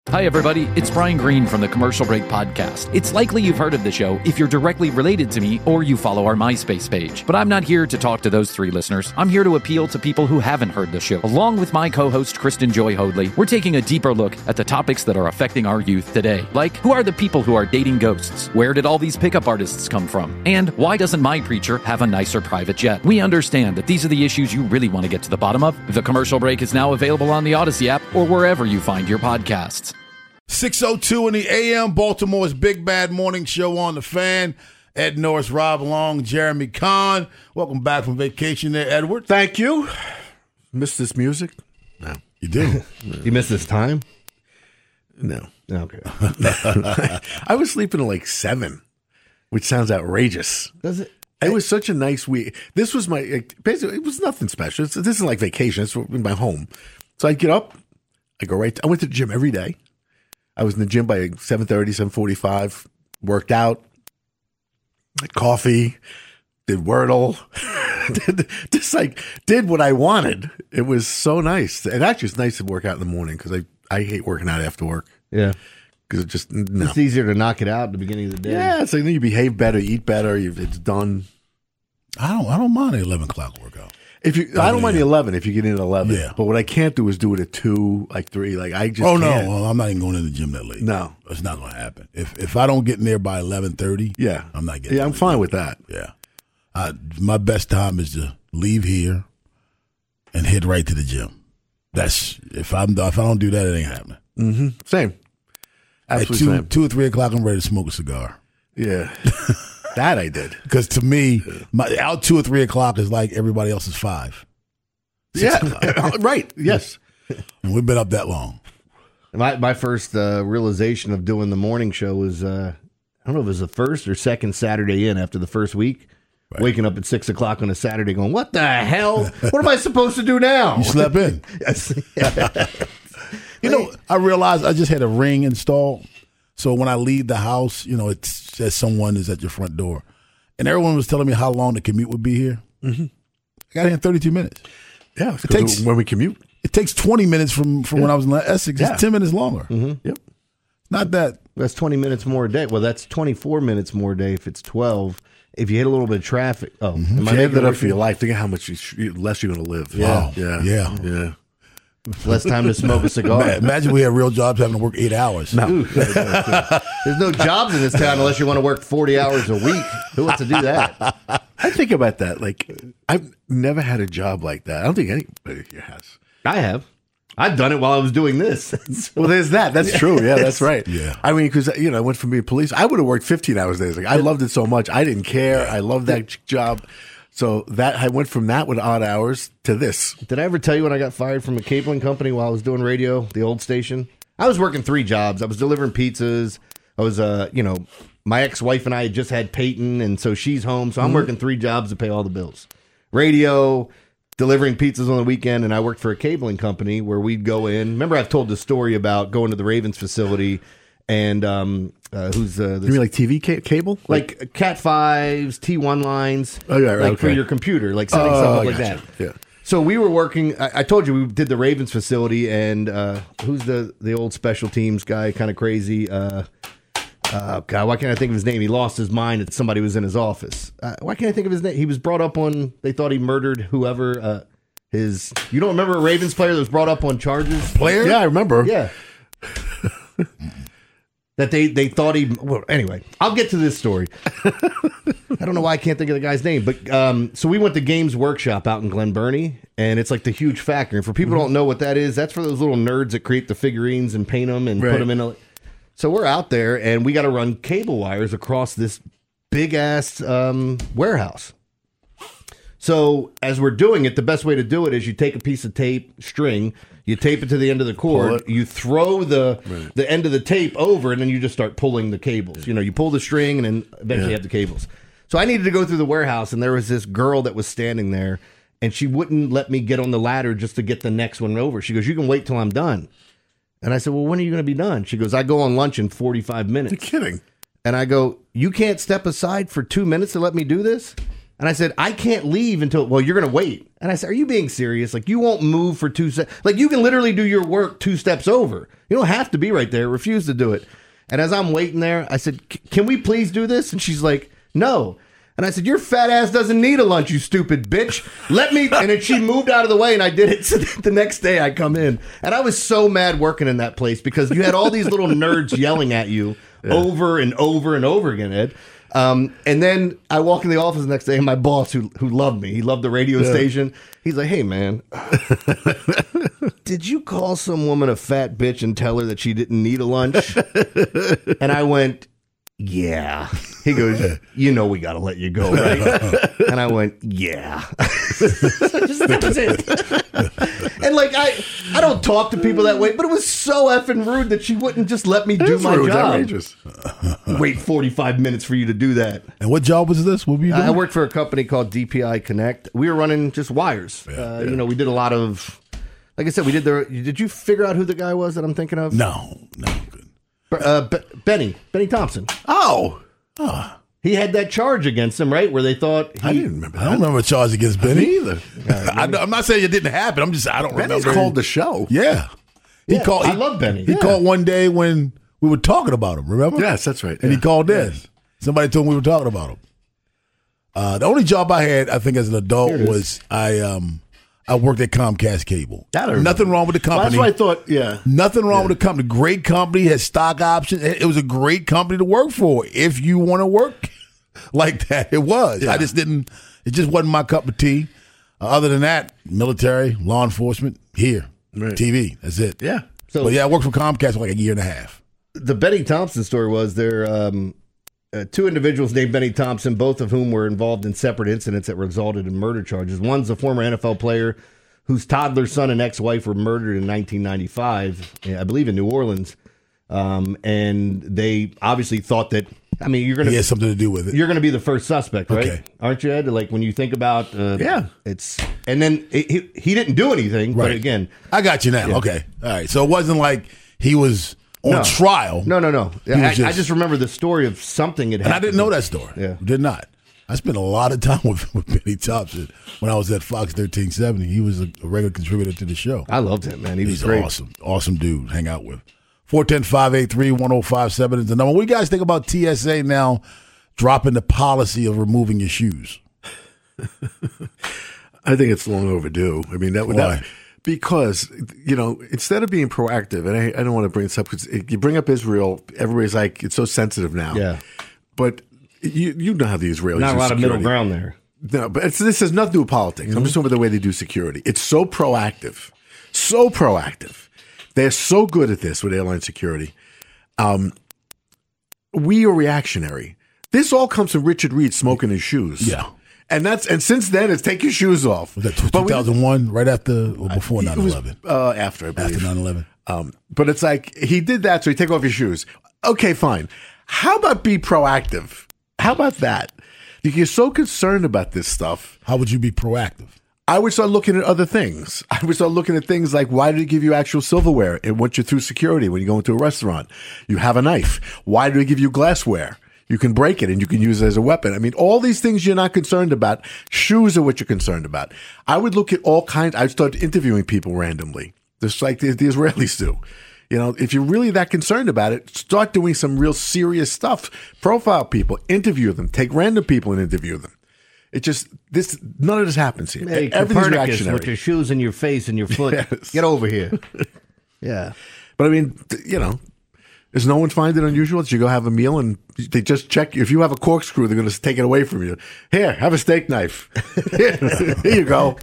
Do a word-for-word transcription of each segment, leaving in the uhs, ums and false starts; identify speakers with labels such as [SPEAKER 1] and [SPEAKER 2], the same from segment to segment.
[SPEAKER 1] Hi, everybody. It's Brian Green from the Commercial Break Podcast. It's likely you've heard of the show if you're directly related to me or you follow our MySpace page. But I'm not here to talk to those three listeners. I'm here to appeal to people who haven't heard the show. Along with my co-host, Kristen Joy Hoadley, we're taking a deeper look at the topics that are affecting our youth today. Like, who are the people who are dating ghosts? Where did all these pickup artists come from? And why doesn't my preacher have a nicer private jet? We understand that these are the issues you really want to get to the bottom of. The Commercial Break is now available on the Odyssey app or wherever you find your podcasts.
[SPEAKER 2] six oh two in the A M, Baltimore's Big Bad Morning Show on the Fan. Ed Norris, Rob Long, Jeremy Kahn. Welcome back from vacation there, Edward.
[SPEAKER 3] Thank you. Miss this music? No.
[SPEAKER 2] You do?
[SPEAKER 4] You miss this time?
[SPEAKER 3] No.
[SPEAKER 4] Okay.
[SPEAKER 3] I was sleeping at like seven, which sounds outrageous.
[SPEAKER 4] Does it?
[SPEAKER 3] It was such a nice week. This was my, basically, it was nothing special. It's, this isn't like vacation. It's in my home. So I get up, I go right, I went to the gym every day. I was in the gym by seven thirty, seven forty-five, worked out, had coffee, did Wordle, did, just like did what I wanted. It was so nice. And actually, it's nice to work out in the morning because I, I hate working out after work.
[SPEAKER 4] Yeah.
[SPEAKER 3] Because it just, no.
[SPEAKER 4] It's easier to knock it out at the beginning of the day.
[SPEAKER 3] Yeah, it's like then you behave better, eat better, you, it's done.
[SPEAKER 2] I don't I don't mind the eleven o'clock workout.
[SPEAKER 3] If you, I don't mind the eleven if you get in at eleven.
[SPEAKER 2] Yeah.
[SPEAKER 3] But what I can't do is do it at two, like three. Like I just
[SPEAKER 2] Oh,
[SPEAKER 3] can't.
[SPEAKER 2] no. Well, I'm not even going to the gym that late.
[SPEAKER 3] No.
[SPEAKER 2] It's not going to happen. If if I don't get in there by eleven thirty,
[SPEAKER 3] Yeah.
[SPEAKER 2] I'm not getting
[SPEAKER 3] Yeah, I'm
[SPEAKER 2] in the
[SPEAKER 3] fine
[SPEAKER 2] gym.
[SPEAKER 3] with that.
[SPEAKER 2] Yeah. I, my best time is to leave here and head right to the gym. That's if I'm if I don't do that, it ain't happening.
[SPEAKER 3] Mm-hmm. Same.
[SPEAKER 2] At
[SPEAKER 3] Absolutely
[SPEAKER 2] two,
[SPEAKER 3] same.
[SPEAKER 2] two or three o'clock, I'm ready to smoke a cigar.
[SPEAKER 3] Yeah. That I did.
[SPEAKER 2] Because to me, my out two or three o'clock is like everybody else's five.
[SPEAKER 3] Yeah. Right. Yes.
[SPEAKER 2] And we've been up that long.
[SPEAKER 4] My my first uh, realization of doing the morning show was, uh, I don't know if it was the first or second Saturday in after the first week. Right. Waking up at six o'clock on a Saturday going, what the hell? What am I supposed to do now?
[SPEAKER 2] You slept in.
[SPEAKER 4] Yes.
[SPEAKER 2] You know, I realized I just had a Ring installed. So when I leave the house, you know, it says someone is at your front door. And everyone was telling me how long the commute would be here. Mm-hmm. I got here in thirty-two minutes.
[SPEAKER 3] Yeah.
[SPEAKER 2] It takes,
[SPEAKER 3] when we commute.
[SPEAKER 2] It takes twenty minutes from, from
[SPEAKER 3] Yeah.
[SPEAKER 2] when I was in Essex.
[SPEAKER 3] Yeah.
[SPEAKER 2] It's ten minutes longer.
[SPEAKER 4] Mm-hmm.
[SPEAKER 3] Yep.
[SPEAKER 2] Not that.
[SPEAKER 4] That's twenty minutes more a day. Well, that's twenty-four minutes more a day if it's twelve. If you hit a little bit of traffic. Oh,
[SPEAKER 3] Mm-hmm.
[SPEAKER 4] am I
[SPEAKER 3] If you add
[SPEAKER 4] making
[SPEAKER 3] that
[SPEAKER 4] it
[SPEAKER 3] up for
[SPEAKER 4] work?
[SPEAKER 3] your life, think of how much you, less you're going to live.
[SPEAKER 2] Wow.
[SPEAKER 3] Yeah.
[SPEAKER 2] Yeah.
[SPEAKER 3] Yeah.
[SPEAKER 4] Less time to smoke a cigar.
[SPEAKER 2] Imagine we had real jobs having to work eight hours.
[SPEAKER 4] No. There's no jobs in this town unless you want to work forty hours a week. Who wants to do that?
[SPEAKER 3] I think about that. Like, I've never had a job like that. I don't think anybody here has.
[SPEAKER 4] I have. I've done it while I was doing this.
[SPEAKER 3] Well, there's that. That's true. Yeah, that's right.
[SPEAKER 2] Yeah.
[SPEAKER 3] I mean, because, you know, I went from being police. I would have worked fifteen hours days. Like, I loved it so much. I didn't care. I loved that job. So that I went from that with odd hours to this.
[SPEAKER 4] Did I ever tell you when I got fired from a cabling company while I was doing radio, the old station? I was working three jobs. I was delivering pizzas. I was, uh, you know, my ex-wife and I had just had Peyton, and so she's home. So I'm mm-hmm. working three jobs to pay all the bills. Radio, delivering pizzas on the weekend, and I worked for a cabling company where we'd go in. Remember, I've told the story about going to the Ravens facility and um, uh, who's uh,
[SPEAKER 3] you mean like T V ca- cable,
[SPEAKER 4] like, like Cat fives, T one lines,
[SPEAKER 3] oh yeah, right,
[SPEAKER 4] like
[SPEAKER 3] okay.
[SPEAKER 4] for your computer, like setting
[SPEAKER 3] oh,
[SPEAKER 4] stuff up
[SPEAKER 3] I
[SPEAKER 4] like
[SPEAKER 3] gotcha.
[SPEAKER 4] that.
[SPEAKER 3] Yeah.
[SPEAKER 4] So we were working. I, I told you we did the Ravens facility, and uh, who's the the old special teams guy? Kind of crazy. Uh, uh, God, why can't I think of his name? He lost his mind that somebody was in his office. Uh, why can't I think of his name? He was brought up on. They thought he murdered whoever. Uh, his. You don't remember a Ravens player that was brought up on charges?
[SPEAKER 2] Player?
[SPEAKER 3] Yeah, I remember.
[SPEAKER 4] Yeah. That they, they thought he. Well, anyway, I'll get to this story. I don't know why I can't think of the guy's name, but um, so we went to Games Workshop out in Glen Burnie, and it's like the huge factory. And for people who don't know what that is, that's for those little nerds that create the figurines and paint them and
[SPEAKER 3] Right.
[SPEAKER 4] put them in a. So we're out there, and we got to run cable wires across this big ass um, warehouse. So as we're doing it, the best way to do it is you take a piece of tape, string, you tape it to the end of the cord, you throw the right. the end of the tape over, and then you just start pulling the cables. You know, you pull the string, and then eventually yeah. have the cables. So I needed to go through the warehouse, and there was this girl that was standing there, and she wouldn't let me get on the ladder just to get the next one over. She goes, "You can wait till I'm done." And I said, "Well, when are you going to be done?" She goes, "I go on lunch in forty-five minutes."
[SPEAKER 3] You're kidding.
[SPEAKER 4] And I go, "You can't step aside for two minutes to let me do this?" And I said, I can't leave until, well, you're going to wait. And I said, are you being serious? Like, you won't move for two steps. Like, you can literally do your work two steps over. You don't have to be right there. Refuse to do it. And as I'm waiting there, I said, can we please do this? And she's like, no. And I said, your fat ass doesn't need a lunch, you stupid bitch. Let me. And then she moved out of the way and I did it. So the next day I come in. And I was so mad working in that place because you had all these little nerds yelling at you yeah. over and over and over again, Ed. Um, and then I walk in the office the next day and my boss, who who loved me, he loved the radio yeah. station. He's like, hey, man, did you call some woman a fat bitch and tell her that she didn't need a lunch? And I went, yeah. He goes, you know we got to let you go, right? And I went, yeah. So just, that was it. And like, I I don't talk to people that way, but it was so effing rude that she wouldn't just let me do my
[SPEAKER 3] rude,
[SPEAKER 4] job.
[SPEAKER 3] Outrageous.
[SPEAKER 4] Wait forty-five minutes for you to do that.
[SPEAKER 2] And what job was this? What were you doing?
[SPEAKER 4] I worked for a company called D P I Connect. We were running just wires.
[SPEAKER 2] Yeah,
[SPEAKER 4] uh,
[SPEAKER 2] yeah.
[SPEAKER 4] You know, we did a lot of, like I said, we did the, did you figure out who the guy was that I'm thinking of?
[SPEAKER 2] No, no. Good.
[SPEAKER 4] Uh, Be- Benny, Benny Thompson.
[SPEAKER 3] Oh.
[SPEAKER 2] Oh.
[SPEAKER 4] He had that charge against him, right? Where they thought he,
[SPEAKER 3] I didn't remember that.
[SPEAKER 2] I don't remember a charge against Benny
[SPEAKER 3] Me either.
[SPEAKER 2] I, I'm not saying it didn't happen. I'm just I don't
[SPEAKER 3] Benny's
[SPEAKER 2] remember.
[SPEAKER 3] called the show.
[SPEAKER 2] Yeah, he
[SPEAKER 4] Yeah,
[SPEAKER 2] called.
[SPEAKER 4] I
[SPEAKER 2] he,
[SPEAKER 4] love Benny.
[SPEAKER 2] He
[SPEAKER 4] Yeah.
[SPEAKER 2] called one day when we were talking about him. Remember?
[SPEAKER 3] Yes, that's right.
[SPEAKER 2] And
[SPEAKER 3] yeah.
[SPEAKER 2] he called in.
[SPEAKER 3] Yes.
[SPEAKER 2] Somebody told him we were talking about him. Uh, the only job I had, I think, as an adult was I um I worked at Comcast Cable.
[SPEAKER 3] That I remember.
[SPEAKER 2] Nothing wrong with the
[SPEAKER 3] Well,
[SPEAKER 2] company.
[SPEAKER 3] that's what I thought. Yeah.
[SPEAKER 2] Nothing wrong with the company. Great company, had stock options. It it was a great company to work for if you want to work like that. It was.
[SPEAKER 3] Yeah.
[SPEAKER 2] I just didn't. It just wasn't my cup of tea. Uh, other than that, military, law enforcement, here,
[SPEAKER 3] Right.
[SPEAKER 2] T V. That's it.
[SPEAKER 3] Yeah.
[SPEAKER 2] So, but yeah, I worked for Comcast for like a year and a half.
[SPEAKER 4] the Benny Thompson story was there um, uh, two individuals named Benny Thompson, both of whom were involved in separate incidents that resulted in murder charges. One's a former N F L player whose toddler son and ex-wife were murdered in nineteen ninety-five, I believe in New Orleans. Um, and they obviously thought that, I mean, you're going to
[SPEAKER 2] He had something to do with it.
[SPEAKER 4] You're going to be the first suspect, right?
[SPEAKER 2] Okay.
[SPEAKER 4] Aren't you, Ed? Like when you think about, uh,
[SPEAKER 3] Yeah.
[SPEAKER 4] it's, and then it, he, he didn't do anything, but
[SPEAKER 2] Right.
[SPEAKER 4] again,
[SPEAKER 2] I got you now.
[SPEAKER 4] Yeah.
[SPEAKER 2] Okay. All right. So it wasn't like he was on
[SPEAKER 4] No.
[SPEAKER 2] trial.
[SPEAKER 4] no, no, no.
[SPEAKER 2] was
[SPEAKER 4] I, I
[SPEAKER 2] just-
[SPEAKER 4] just remember the story of something had
[SPEAKER 2] And I
[SPEAKER 4] happened.
[SPEAKER 2] didn't know that story.
[SPEAKER 4] Yeah.
[SPEAKER 2] Did not. I spent a lot of time with, with Benny Thompson when I was at Fox thirteen seventy. He was a, a regular contributor to the show.
[SPEAKER 4] I loved him, man. He was
[SPEAKER 2] He's
[SPEAKER 4] great.
[SPEAKER 2] awesome. Awesome dude. to Hang out with. four one zero, five eight three, one zero five seven is the number. What do you guys think about T S A now dropping the policy of removing your shoes?
[SPEAKER 3] I think it's long overdue. I mean, that would
[SPEAKER 2] Why?
[SPEAKER 3] that, because, you know, instead of being proactive, and I, I don't want to bring this up because you bring up Israel, everybody's like, it's so sensitive now.
[SPEAKER 4] Yeah.
[SPEAKER 3] But you you know how the Israelis
[SPEAKER 4] Not a
[SPEAKER 3] do
[SPEAKER 4] lot of
[SPEAKER 3] security.
[SPEAKER 4] middle ground there.
[SPEAKER 3] No, but it's, this has nothing to do with politics.
[SPEAKER 2] Mm-hmm.
[SPEAKER 3] I'm just talking about the way they do security. It's so proactive, so proactive. They're so good at this with airline security. Um, we are reactionary. This all comes from Richard Reed smoking his shoes.
[SPEAKER 2] Yeah.
[SPEAKER 3] And that's and since then it's take your shoes off.
[SPEAKER 2] Was that
[SPEAKER 3] But we-
[SPEAKER 2] two thousand one, right after or before
[SPEAKER 3] it
[SPEAKER 2] nine
[SPEAKER 3] was,
[SPEAKER 2] eleven?
[SPEAKER 3] uh, after, I believe.
[SPEAKER 2] After nine eleven.
[SPEAKER 3] Um, but it's like he did that, so you take off your shoes. Okay, fine. How about be proactive? How about that? You're so concerned about this stuff.
[SPEAKER 2] How would you be proactive?
[SPEAKER 3] I would start looking at other things. I would start looking at things like, why did it give you actual silverware and once you're through security when you go into a restaurant? You have a knife. Why do they give you glassware? You can break it and you can use it as a weapon. I mean, all these things you're not concerned about. Shoes are what you're concerned about. I would look at all kinds. I'd start interviewing people randomly, just like the, the Israelis do. You know, if you're really that concerned about it, start doing some real serious stuff. Profile people, interview them, take random people and interview them. It just, this, none of this happens here.
[SPEAKER 4] Hey,
[SPEAKER 3] Everything's
[SPEAKER 4] Copernicus
[SPEAKER 3] reactionary.
[SPEAKER 4] with your shoes in your face and your foot.
[SPEAKER 3] Yes.
[SPEAKER 4] Get over here. Yeah.
[SPEAKER 3] But I mean, th- you know, does no one find it unusual that you go have a meal and they just check if you have a corkscrew, they're going to take it away from you. Here, have a steak knife. Here, here you go.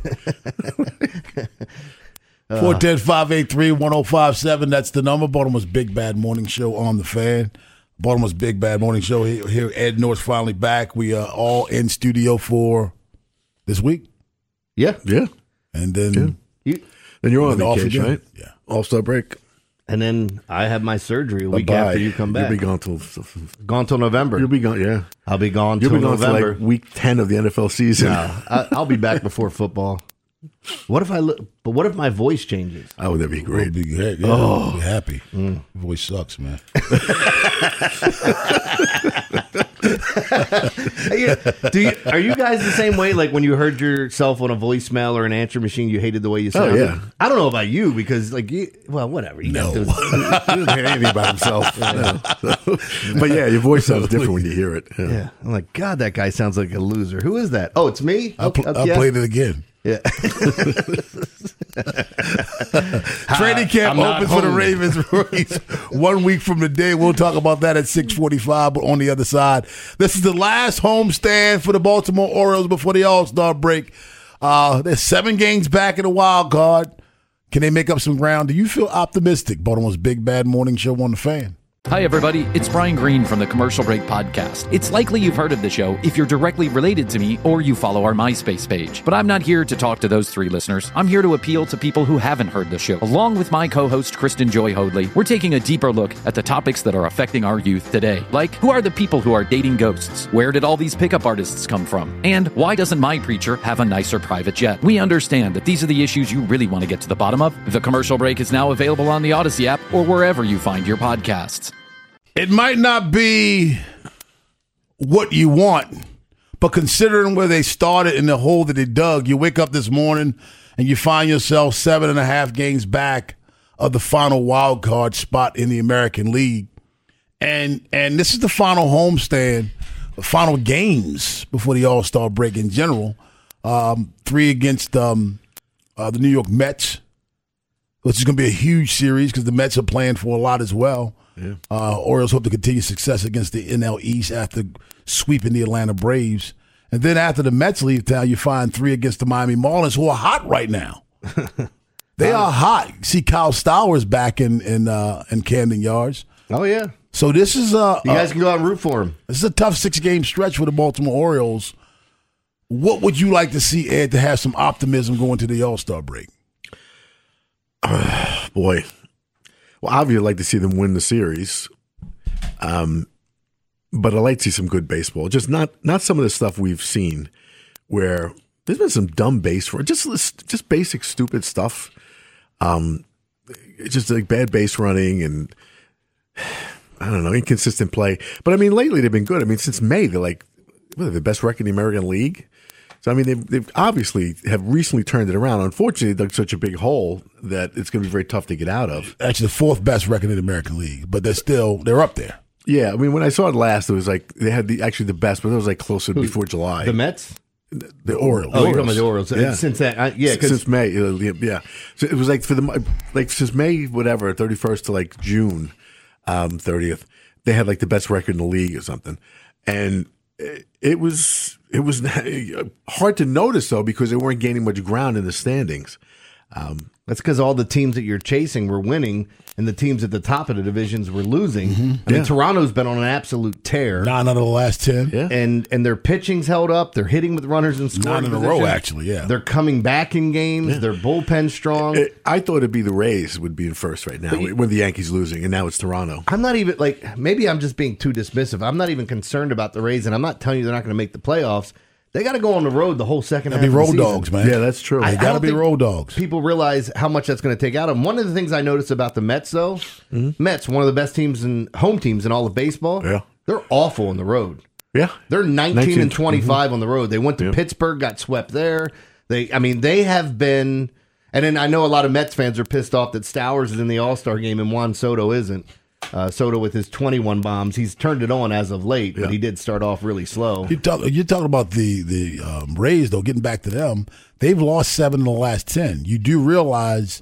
[SPEAKER 2] four one zero, five eight three, one zero five seven. That's the number. Baltimore's Big Bad Morning Show on the Fan. Baltimore's Big Bad Morning Show. Here, here Ed North's finally back. We are all in studio for this week.
[SPEAKER 4] Yeah.
[SPEAKER 3] Yeah.
[SPEAKER 2] And then
[SPEAKER 4] You,
[SPEAKER 3] Then you're on
[SPEAKER 2] then off
[SPEAKER 3] vacation,
[SPEAKER 2] again.
[SPEAKER 3] right?
[SPEAKER 2] Yeah.
[SPEAKER 3] All-Star break.
[SPEAKER 4] and then I have my surgery a week
[SPEAKER 3] Bye-bye.
[SPEAKER 4] after you come back.
[SPEAKER 3] You'll be gone till,
[SPEAKER 4] Gone till November.
[SPEAKER 3] you'll be gone, yeah.
[SPEAKER 4] I'll be gone
[SPEAKER 3] You'll
[SPEAKER 4] till
[SPEAKER 3] be gone till
[SPEAKER 4] November.
[SPEAKER 3] like week ten of the N F L season.
[SPEAKER 4] No, I, I'll be back before football. What if I look? But what if my voice changes?
[SPEAKER 3] Oh, that'd be
[SPEAKER 2] We'll
[SPEAKER 3] great.
[SPEAKER 2] be, yeah, yeah, we'll be happy.
[SPEAKER 3] Mm.
[SPEAKER 2] Your voice sucks, man.
[SPEAKER 4] Do you, are you guys the same way? Like when you heard yourself on a voicemail or an answer machine, you hated the way you sounded?
[SPEAKER 3] Oh, yeah.
[SPEAKER 4] I don't know about you because, like, you, well, whatever. You
[SPEAKER 2] No.
[SPEAKER 4] got those,
[SPEAKER 3] He doesn't hear anything about himself. No. But yeah, your voice sounds different when you hear it. Yeah.
[SPEAKER 4] yeah. I'm like, God, that guy sounds like a loser. Who is that? Oh, it's me?
[SPEAKER 2] I, pl-
[SPEAKER 4] Okay,
[SPEAKER 2] I
[SPEAKER 4] yeah.
[SPEAKER 2] played it again.
[SPEAKER 4] Yeah.
[SPEAKER 2] Training camp
[SPEAKER 4] I'm not
[SPEAKER 2] opens for the
[SPEAKER 4] home.
[SPEAKER 2] Ravens rookies one week from today. We'll talk about that at six forty-five. But on the other side, this is the last homestand for the Baltimore Orioles before the All-Star break. Uh, there's seven games back in the wild card. Can they make up some ground? Do you feel optimistic? Baltimore's Big Bad Morning Show on the Fan.
[SPEAKER 1] Hi, everybody. It's Brian Green from the Commercial Break Podcast. It's likely you've heard of the show if you're directly related to me or you follow our MySpace page. But I'm not here to talk to those three listeners. I'm here to appeal to people who haven't heard the show. Along with my co-host, Kristen Joy Hoadley, we're taking a deeper look at the topics that are affecting our youth today. Like, who are the people who are dating ghosts? Where did all these pickup artists come from? And why doesn't my preacher have a nicer private jet? We understand that these are the issues you really want to get to the bottom of. The Commercial Break is now available on the Odyssey app or wherever you find your podcasts.
[SPEAKER 2] It might not be what you want, but considering where they started and the hole that they dug, you wake up this morning and you find yourself seven and a half games back of the final wild card spot in the American League. And and this is the final homestand, the final games before the All-Star break in general. Um, three against um, uh, the New York Mets, which is going to be a huge series because the Mets are playing for a lot as well. Yeah. Uh, Orioles hope to continue success against the N L East after sweeping the Atlanta Braves. And then after the Mets leave town, you find three against the Miami Marlins, who are hot right now. They are hot. See Kyle Stowers back in in, uh, in Camden Yards.
[SPEAKER 4] Oh, yeah.
[SPEAKER 2] So this is a
[SPEAKER 4] You guys can go out and root for him.
[SPEAKER 2] this is a tough six game stretch for the Baltimore Orioles. What would you like to see, Ed, to have some optimism going to the All-Star break?
[SPEAKER 3] Uh, boy. Well, obviously, I'd like to see them win the series. Um, but I'd like to see some good baseball. Just not not some of the stuff we've seen where there's been some dumb base for just just basic stupid stuff. Um, it's just like bad base running and I don't know, inconsistent play. But I mean, lately they've been good. I mean, since May they're like what, they're the best record in the American League. So I mean, they've, they've obviously have recently turned it around. Unfortunately, they dug such a big hole that it's going to be very tough to get out of.
[SPEAKER 2] Actually, the fourth best record in the American League, but they're still they're up there.
[SPEAKER 3] Yeah, I mean, when I saw it last, it was like they had the actually the best, but it was like closer before July.
[SPEAKER 4] The Mets?
[SPEAKER 3] The Orioles.
[SPEAKER 4] Oh, you're talking about the Orioles.
[SPEAKER 3] Yeah.
[SPEAKER 4] Since that, I, yeah,
[SPEAKER 3] since May, uh, yeah. So it was like for the like since May, whatever, thirty first to like June um, thirtieth, they had like the best record in the league or something, and it, it was it was hard to notice though because they weren't gaining much ground in the standings. Um,
[SPEAKER 4] That's because all the teams that you're chasing were winning, and the teams at the top of the divisions were losing.
[SPEAKER 2] Mm-hmm.
[SPEAKER 4] I mean,
[SPEAKER 3] Yeah.
[SPEAKER 4] Toronto's been on an absolute tear.
[SPEAKER 2] Nine out of the last ten.
[SPEAKER 3] Yeah.
[SPEAKER 4] And and their pitching's held up. They're hitting with runners in scoring
[SPEAKER 2] Nine in a
[SPEAKER 4] position.
[SPEAKER 2] row, actually, yeah.
[SPEAKER 4] They're coming back in games. Their bullpen's strong.
[SPEAKER 3] it- I thought it'd be the Rays would be in first right now when the Yankees losing, and now it's Toronto.
[SPEAKER 4] I'm not even like maybe I'm just being too dismissive. I'm not even concerned about the Rays, and I'm not telling you they're not going to make the playoffs. They got to go on the road the whole second half
[SPEAKER 2] Gotta be
[SPEAKER 4] of the
[SPEAKER 2] road
[SPEAKER 4] season.
[SPEAKER 2] dogs, man.
[SPEAKER 3] Yeah, that's true.
[SPEAKER 2] They
[SPEAKER 4] I
[SPEAKER 2] got to
[SPEAKER 4] don't
[SPEAKER 2] be
[SPEAKER 4] think
[SPEAKER 2] road dogs.
[SPEAKER 4] People realize how much that's going to take out of them. One of the things I noticed about the Mets, though,
[SPEAKER 2] Mm-hmm.
[SPEAKER 4] Mets, one of the best teams and home teams in all of baseball.
[SPEAKER 3] Yeah.
[SPEAKER 4] They're awful on the road.
[SPEAKER 3] Yeah,
[SPEAKER 4] They're nineteen,
[SPEAKER 3] nineteen
[SPEAKER 4] and twenty-five on the road. They went to
[SPEAKER 3] Yeah.
[SPEAKER 4] Pittsburgh, got swept there. They, I mean, they have been. And then I know a lot of Mets fans are pissed off that Stowers is in the All Star game and Juan Soto isn't. Uh, Soto with his twenty-one bombs, he's turned it on as of late, but
[SPEAKER 3] Yeah.
[SPEAKER 4] he did start off really slow.
[SPEAKER 2] You talk, you're talking about the the um, Rays, though. Getting back to them, they've lost seven in the last ten. You do realize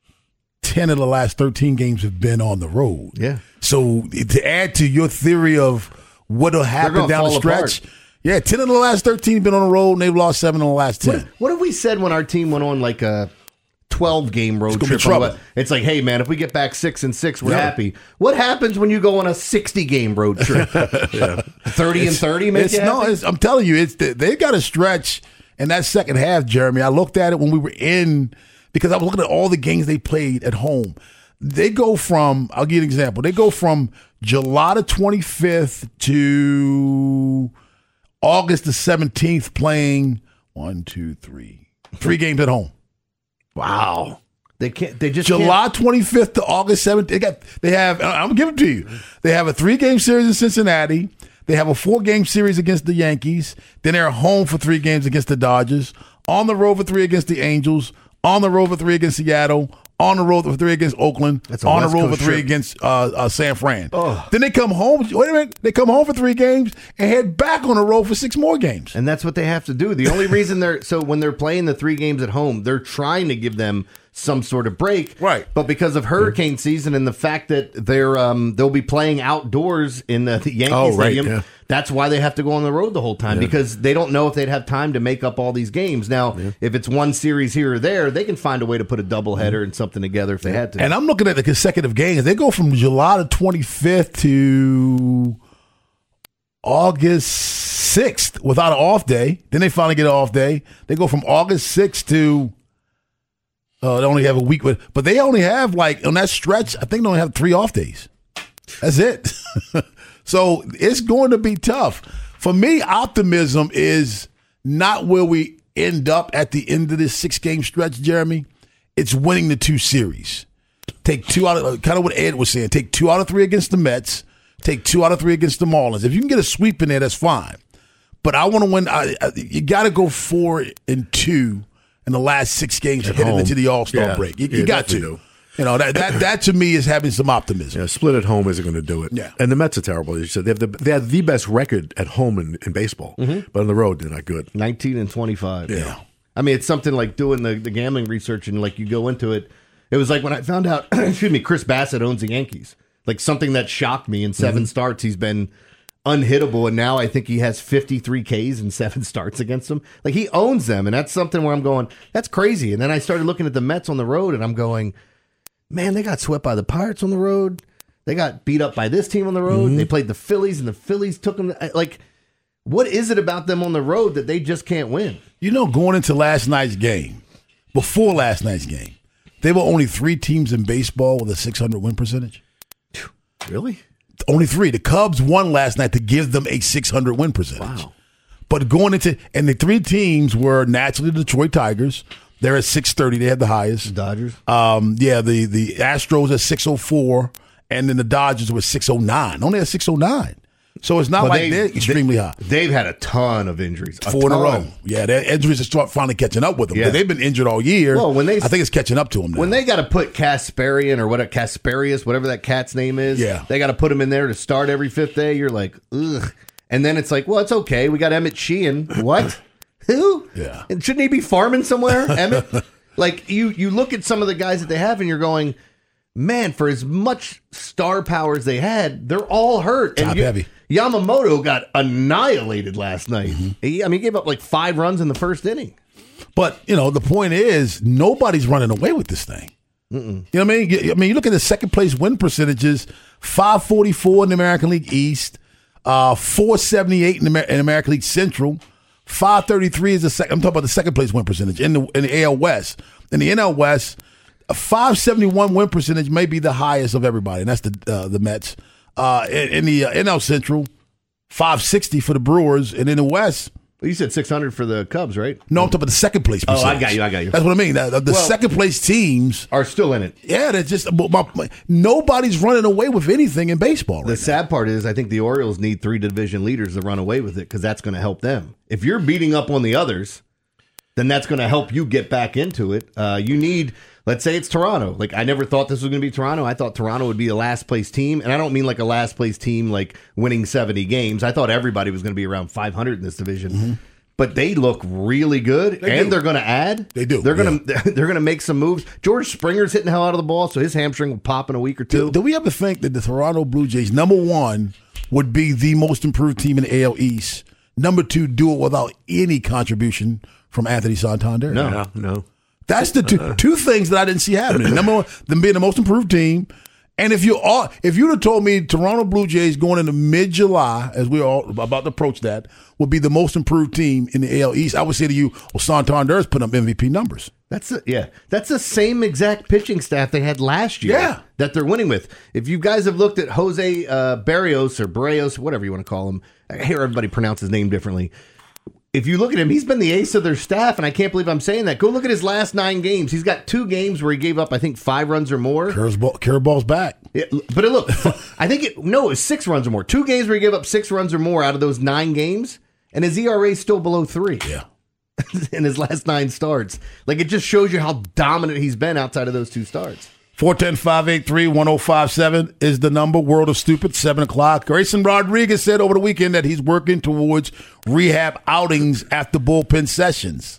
[SPEAKER 2] ten of the last thirteen games have been on the road.
[SPEAKER 4] Yeah.
[SPEAKER 2] So to add to your theory of what'll happen
[SPEAKER 4] gonna
[SPEAKER 2] down the
[SPEAKER 4] fall
[SPEAKER 2] stretch,
[SPEAKER 4] apart.
[SPEAKER 2] yeah, ten of the last thirteen been on the road, and they've lost seven in the last ten.
[SPEAKER 4] What, what have we said when our team went on like a twelve game road
[SPEAKER 2] gonna be
[SPEAKER 4] trip?
[SPEAKER 2] trouble.
[SPEAKER 4] What- It's like, hey man, if we get back six and six, we're
[SPEAKER 2] Yeah.
[SPEAKER 4] happy. What happens when you go on a sixty game road trip? Thirty and thirty, make
[SPEAKER 2] It's,
[SPEAKER 4] you
[SPEAKER 2] no,
[SPEAKER 4] happy?
[SPEAKER 2] it's, I'm telling you, it's they got a stretch in that second half, Jeremy. I looked at it when we were in because I was looking at all the games they played at home. They go from, I'll give you an example. They go from July the twenty-fifth to August the seventeenth playing one, two, three, three games at home.
[SPEAKER 3] wow.
[SPEAKER 4] They can't. They just
[SPEAKER 2] July twenty-fifth to August seventeenth. They got. They have. I'm gonna give it to you. They have a three game series in Cincinnati. They have a four-game series against the Yankees. Then they're home for three games against the Dodgers. On the road for three against the Angels. On the road for three against Seattle. On the road for three against Oakland.
[SPEAKER 4] That's a
[SPEAKER 2] on the
[SPEAKER 4] West
[SPEAKER 2] road
[SPEAKER 4] Coast
[SPEAKER 2] for three
[SPEAKER 4] trip.
[SPEAKER 2] against uh, uh, San Fran.
[SPEAKER 4] Oh.
[SPEAKER 2] Then they come home. Wait a minute. They come home for three games and head back on the road for six more games.
[SPEAKER 4] And that's what they have to do. The only reason they're so when they're playing the three games at home, they're trying to give them some sort of break.
[SPEAKER 2] Right.
[SPEAKER 4] But because of hurricane season and the fact that they're um, they'll be playing outdoors in the, the Yankee
[SPEAKER 3] Oh, right,
[SPEAKER 4] Stadium,
[SPEAKER 3] yeah.
[SPEAKER 4] that's why they have to go on the road the whole time because they don't know if they'd have time to make up all these games. Now, if it's one series here or there, they can find a way to put a doubleheader and something together if they had to.
[SPEAKER 2] And I'm looking at the consecutive games. They go from July the twenty-fifth to August sixth without an off day. Then they finally get an off day. They go from August sixth to uh, they only have a week with, but they only have like on that stretch. I think they only have three off days. That's it. So it's going to be tough. For me, optimism is not where we end up at the end of this six-game stretch, Jeremy. It's winning the two series. Take two out of, kind of what Ed was saying, take two out of three against the Mets, take two out of three against the Marlins. If you can get a sweep in there, that's fine. But I want to win. I, I, you got to go four and two in the last six games
[SPEAKER 3] At
[SPEAKER 2] heading
[SPEAKER 3] home.
[SPEAKER 2] into the All-Star
[SPEAKER 3] Yeah.
[SPEAKER 2] break. You,
[SPEAKER 3] Yeah,
[SPEAKER 2] you got to.
[SPEAKER 3] definitely do.
[SPEAKER 2] You know, that, that that to me is having some optimism.
[SPEAKER 3] Yeah, split at home isn't going to do it.
[SPEAKER 2] Yeah.
[SPEAKER 3] And the Mets are terrible. As you said, they have the they have the best record at home in, in baseball, but on the road they're not good.
[SPEAKER 4] nineteen and twenty-five.
[SPEAKER 3] Yeah.
[SPEAKER 4] I mean, it's something like doing the, the gambling research and like you go into it. It was like when I found out, excuse me, Chris Bassett owns the Yankees. Like something that shocked me. In seven
[SPEAKER 3] Mm-hmm.
[SPEAKER 4] starts, he's been unhittable, and now I think he has fifty-three Ks in seven starts against them. Like he owns them, and that's something where I'm going, that's crazy. And then I started looking at the Mets on the road, and I'm going, man, they got swept by the Pirates on the road. They got beat up by this team on the road.
[SPEAKER 3] Mm-hmm.
[SPEAKER 4] They played the Phillies, and the Phillies took them. Like, what is it about them on the road that they just can't win?
[SPEAKER 2] You know, going into last night's game, before last night's game, there were only three teams in baseball with a six hundred win percentage.
[SPEAKER 3] Really?
[SPEAKER 2] Only three. The Cubs won last night to give them a six hundred win percentage.
[SPEAKER 3] Wow.
[SPEAKER 2] But going into, and the three teams were naturally the Detroit Tigers. They're at six thirty. They had the highest.
[SPEAKER 4] Dodgers.
[SPEAKER 2] Um, yeah, the, the Astros at six oh four, and then the Dodgers were six oh nine. Only at six oh nine. So it's not
[SPEAKER 4] Well,
[SPEAKER 2] like
[SPEAKER 4] they-
[SPEAKER 2] they're extremely
[SPEAKER 4] they,
[SPEAKER 2] high.
[SPEAKER 4] They've had a ton of injuries. A
[SPEAKER 2] Four in a
[SPEAKER 4] ton.
[SPEAKER 2] row. Yeah, their injuries are start finally catching up with them.
[SPEAKER 4] Yeah.
[SPEAKER 2] They've been injured all year.
[SPEAKER 4] Well, when they-
[SPEAKER 2] I think it's catching up to them now.
[SPEAKER 4] When they got to put Kasparian or what Kasparius, whatever that cat's name is,
[SPEAKER 2] Yeah.
[SPEAKER 4] they got to put him in there to start every fifth day. You're like, ugh. And then it's like, well, it's okay. We got Emmett Sheehan. What? Who?
[SPEAKER 2] Yeah.
[SPEAKER 4] And shouldn't he be farming somewhere, Emmett? Like you, you look at some of the guys that they have, and you're going, man, for as much star power as they had, they're all hurt.
[SPEAKER 2] Top
[SPEAKER 4] and you-
[SPEAKER 2] heavy.
[SPEAKER 4] Yamamoto got annihilated last night.
[SPEAKER 2] Mm-hmm.
[SPEAKER 4] He, I mean, he gave up like five runs in the first inning.
[SPEAKER 2] But, you know, the point is, nobody's running away with this thing. You know what I mean? You- I mean, you look at the second place win percentages, five forty-four in the American League East, uh, four seventy-eight in the Amer- in American League Central, five thirty-three is the second. I'm talking about the second place win percentage in the in the A L West. In the N L West, a five seventy-one win percentage may be the highest of everybody, and that's the uh, the Mets. Uh, in, in the uh, N L Central, five sixty for the Brewers, and in the West.
[SPEAKER 4] You said six hundred for the Cubs, right?
[SPEAKER 2] No, I'm talking about the second place
[SPEAKER 4] Oh, I
[SPEAKER 2] percentage.
[SPEAKER 4] got you, I got you.
[SPEAKER 2] That's what I mean. The, the, the
[SPEAKER 4] Well-
[SPEAKER 2] second place teams,
[SPEAKER 4] Are still in it.
[SPEAKER 2] yeah, they're just my, my- nobody's running away with anything in baseball right
[SPEAKER 4] The
[SPEAKER 2] now.
[SPEAKER 4] sad part is, I think the Orioles need three division leaders to run away with it because that's going to help them. If you're beating up on the others, then that's going to help you get back into it. Uh, you need, let's say it's Toronto. Like, I never thought this was going to be Toronto. I thought Toronto would be a last place team. And I don't mean like a last place team like winning seventy games. I thought everybody was going to be around five hundred in this division.
[SPEAKER 2] Mm-hmm.
[SPEAKER 4] But they look really good,
[SPEAKER 2] They
[SPEAKER 4] and
[SPEAKER 2] do.
[SPEAKER 4] they're going to add.
[SPEAKER 2] They do,
[SPEAKER 4] They're going to they're going to make some moves. George Springer's hitting the hell out of the ball, so his hamstring will pop in a week or two.
[SPEAKER 2] Do, do we ever think that the Toronto Blue Jays, number one, would be the most improved team in the A L East? Number two, do it without any contribution from Anthony Santander?
[SPEAKER 4] No.
[SPEAKER 3] No, no.
[SPEAKER 2] That's the two, two things that I didn't see happening. Number one, them being the most improved team. And if you all, if you'd have told me Toronto Blue Jays going into mid-July, as we're all about to approach that, would be the most improved team in the A L East, I would say to you, well, Santander's putting up M V P numbers.
[SPEAKER 4] That's a, yeah. That's the same exact pitching staff they had last year.
[SPEAKER 2] Yeah.
[SPEAKER 4] that they're winning with. If you guys have looked at Jose uh, Barrios or Barrios, whatever you want to call him, I hear everybody pronounce his name differently. if you look at him, he's been the ace of their staff, and I can't believe I'm saying that. Go look at his last nine games. He's got two games where he gave up, I think, five runs or more.
[SPEAKER 2] Curveball's back.
[SPEAKER 4] Yeah, but it, look, I think it, no, it was six runs or more. Two games where he gave up six runs or more out of those nine games, and his E R A is still below three.
[SPEAKER 2] Yeah.
[SPEAKER 4] In his last nine starts. Like, it just shows you how dominant he's been outside of those two starts.
[SPEAKER 2] four one zero, five eight three, one zero five seven is the number. World of Stupid, seven o'clock. Grayson Rodriguez said over the weekend that he's working towards rehab outings after bullpen sessions.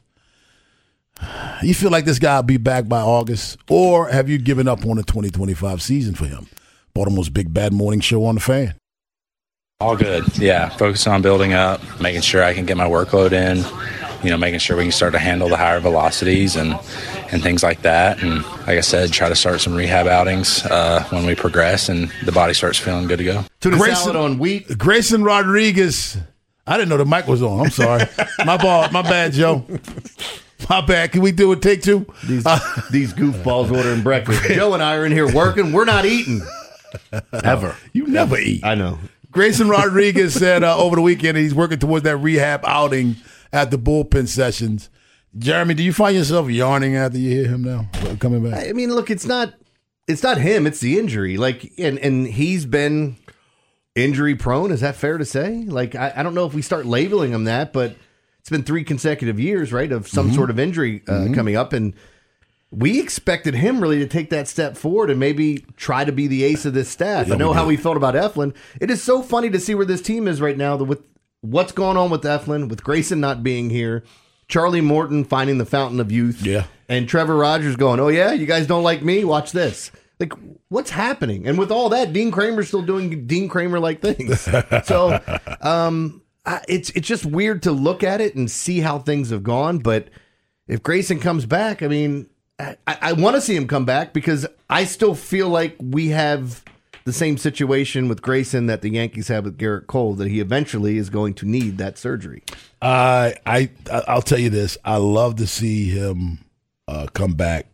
[SPEAKER 2] You feel like this guy will be back by August? Or have you given up on the twenty twenty-five season for him? Baltimore's Big Bad Morning Show on the Fan.
[SPEAKER 5] All good. Yeah, focus on building up, making sure I can get my workload in, you know, making sure we can start to handle the higher velocities and, and things like that. And like I said, try to start some rehab outings uh, when we progress and the body starts feeling good to go.
[SPEAKER 4] Tuna salad on wheat.
[SPEAKER 2] Grayson Rodriguez. I didn't know the mic was on. I'm sorry. my ball, my bad, Joe. My bad. Can we do a take two?
[SPEAKER 4] These, uh, these goofballs ordering breakfast. Joe and I are in here working. We're not eating. Ever.
[SPEAKER 2] You never eat.
[SPEAKER 4] I know.
[SPEAKER 2] Grayson Rodriguez said uh, over the weekend he's working towards that rehab outing at the bullpen sessions. Jeremy, do you find yourself yarning after you hear him now coming back?
[SPEAKER 4] I mean, look, it's not it's not him, it's the injury. Like, and and he's been injury prone. Is that fair to say? Like, I, I don't know if we start labeling him that, but it's been three consecutive years, right, of some mm-hmm. sort of injury uh, mm-hmm. coming up, and we expected him really to take that step forward and maybe try to be the ace of this staff. Yeah, I know we how we felt about Eflin. It is so funny to see where this team is right now with what's going on with Eflin, with Grayson not being here, Charlie Morton finding the fountain of youth,
[SPEAKER 2] yeah,
[SPEAKER 4] and Trevor Rogers going, oh, yeah, you guys don't like me? Watch this. Like, what's happening? And with all that, Dean Kramer's still doing Dean Kramer-like things. So um, it's, it's just weird to look at it and see how things have gone. But if Grayson comes back, I mean, I, I want to see him come back because I still feel like we have the same situation with Grayson that the Yankees have with Garrett Cole, that he eventually is going to need that surgery.
[SPEAKER 2] Uh, I, I'll tell you this. I love to see him uh, come back.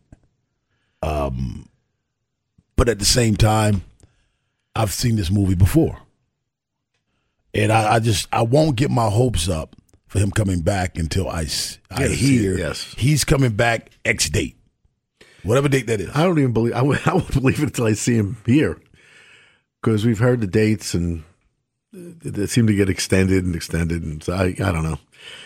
[SPEAKER 2] Um, but at the same time, I've seen this movie before. And I, I just, I won't get my hopes up for him coming back until I, I
[SPEAKER 3] yes,
[SPEAKER 2] hear
[SPEAKER 3] yes.
[SPEAKER 2] he's coming back X date. Whatever date that is.
[SPEAKER 3] I don't even believe, I won't, I won't believe it until I see him here. Because we've heard the dates and they seem to get extended and extended. And so I, I don't know.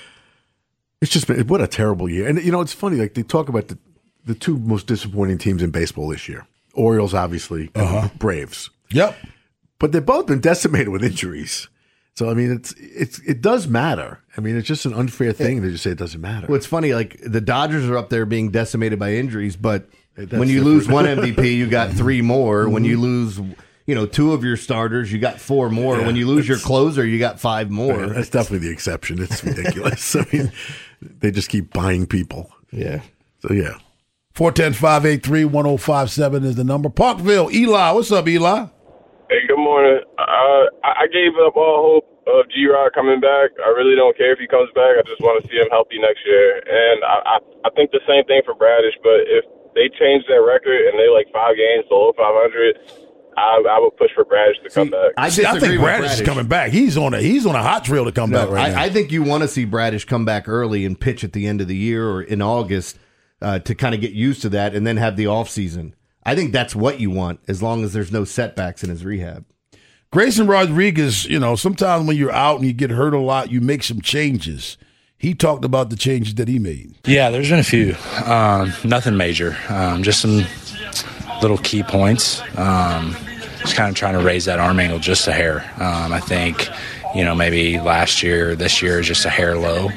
[SPEAKER 3] It's just been, what a terrible year. And, you know, it's funny. Like, they talk about the, the two most disappointing teams in baseball this year. Orioles, obviously, and
[SPEAKER 2] uh-huh.
[SPEAKER 3] Braves.
[SPEAKER 2] Yep.
[SPEAKER 3] But they've both been decimated with injuries. So, I mean, it's it's it does matter. I mean, it's just an unfair thing to just say it doesn't matter.
[SPEAKER 4] Well, it's funny. Like, the Dodgers are up there being decimated by injuries, but That's when you different. lose one M V P, you got three more. Mm-hmm. When you lose, you know, two of your starters, you got four more. Yeah, when you lose your closer, you got five more.
[SPEAKER 3] Yeah, that's definitely the exception. It's ridiculous. I mean, they just keep buying people.
[SPEAKER 4] Yeah.
[SPEAKER 3] So, yeah.
[SPEAKER 2] four one zero, five eight three, one zero five seven is the number. Parkville, Eli. What's up, Eli?
[SPEAKER 6] Hey, good morning. Uh, I gave up all hope of G-Rod coming back. I really don't care if he comes back. I just want to see him healthy next year. And I, I, I think the same thing for Bradish, but if they change their record and they like five games below five hundred, I, I would push for Bradish to come back.
[SPEAKER 2] I, See, I think Bradish, Bradish is coming back. He's on a he's on a hot trail to come no, back right
[SPEAKER 4] I,
[SPEAKER 2] now.
[SPEAKER 4] I think you want to see Bradish come back early and pitch at the end of the year or in August uh, to kind of get used to that and then have the offseason. I think that's what you want as long as there's no setbacks in his rehab.
[SPEAKER 2] Grayson Rodriguez, you know, sometimes when you're out and you get hurt a lot, you make some changes. He talked about the changes that he made.
[SPEAKER 5] Yeah, there's been a few. Um, nothing major. Um, just some little key points. Um, just kind of trying to raise that arm angle just a hair. Um, I think, you know, maybe last year, this year is just a hair low.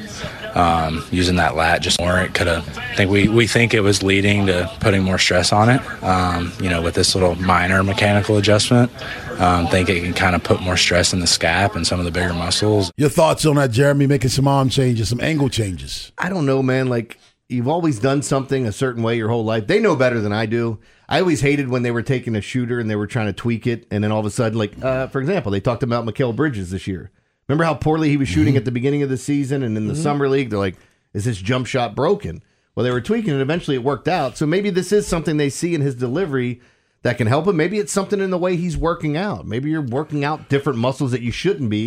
[SPEAKER 5] Um, using that lat just more, it could have. I think we, we think it was leading to putting more stress on it. Um, you know, with this little minor mechanical adjustment, um, think it can kind of put more stress in the scap and some of the bigger muscles.
[SPEAKER 2] Your thoughts on that, Jeremy? Making some arm changes, some angle changes.
[SPEAKER 4] I don't know, man. Like, you've always done something a certain way your whole life. They know better than I do. I always hated when they were taking a shooter and they were trying to tweak it, and then all of a sudden, like uh, for example, they talked about Mikal Bridges this year. Remember how poorly he was shooting mm-hmm. at the beginning of the season, and in the mm-hmm. summer league, they're like, is this jump shot broken? Well, they were tweaking it. Eventually, it worked out. So maybe this is something they see in his delivery that can help him. Maybe it's something in the way he's working out. Maybe you're working out different muscles that you shouldn't be